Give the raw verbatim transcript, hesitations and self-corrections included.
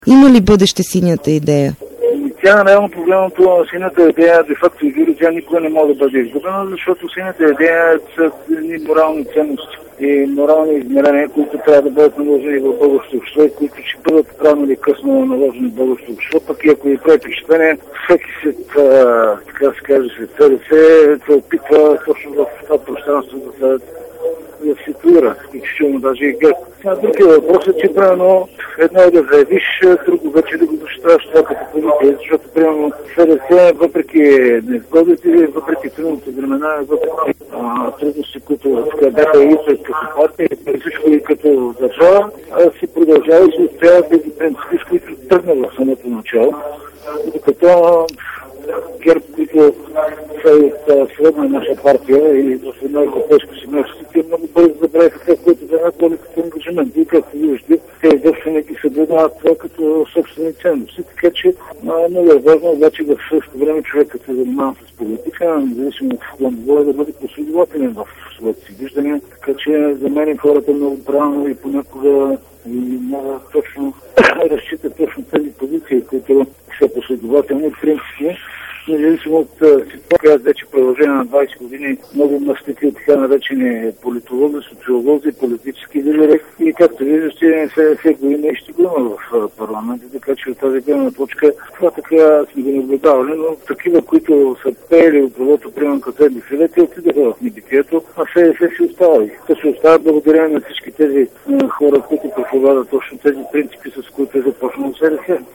Има ли бъдеще синята идея? Тя реално проблемното на синята идея, де-факто и вируса, тя никога не може да бъде изгубена, защото синята идея са едни морални ценности и морални измерения, които трябва да бъдат наложени в българското общество и които ще бъдат рано или късно наложени в българското общество. Пък и ако ви прави впечатление, всеки след, така се каже, след СДС се опитва точно в това пространство да се да се ситуира, включително даже и ГЕРБ. Другия въпрос е, че примерно едно е да заявиш, друго вече да го защитаваш това като позиция, защото примерно СДС, въпреки неизгодите, въпреки трудните времена, въпреки а, трудности, които бяха и като партия, и всичко и като държава, си продължава и се устоява тези принципи, с които тръгна в самото начало. Докато ГЕРБ, които са от средна наша партия и в една европейска семейство, те много бързо забравиха това, което за нас боли като ангажимент. И както виждате, те изобщо не ги съблюдават това като собствени ценности. Така че много е важно, обаче в същото време човек, като се занимава с политика, независимо от какво е да бъде последователен в своите си виждания. Така че за мен хората много правилно и понякога и много точно разчитат точно тези позиции, които са последователни принципи. Независимо от ситуация, аз вече продължение на двайсет години много мъстики от така наречени политолози, социолози, политически лидери и както виждате, се го има и ще го има в парламента, така че от тази гледна точка това така сме го наблюдавали, но такива, които са пеели от правото, примерно като едни филети, отидаха в небитието, а се си оставали. Те се остават благодарение на всички тези хора, които проповядат точно тези принципи, с които е започнало СДС.